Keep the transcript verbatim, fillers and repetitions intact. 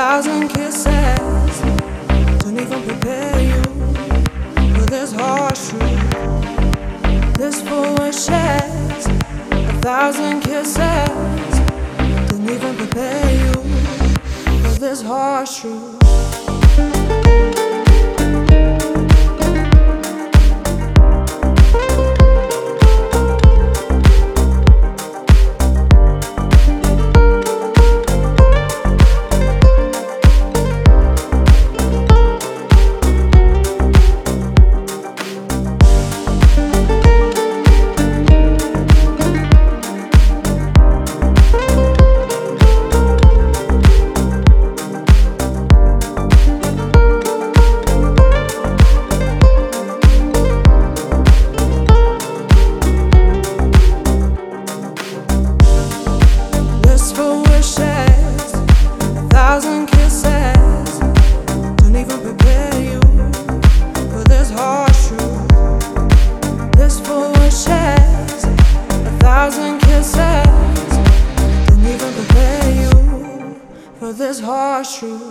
thousand kisses don't even prepare you for this harsh truth. This fool wishes a thousand kisses don't even prepare you for this harsh truth. Thousand kisses don't even prepare you for this harsh truth. This fool wishes a thousand kisses don't even prepare you for this harsh truth.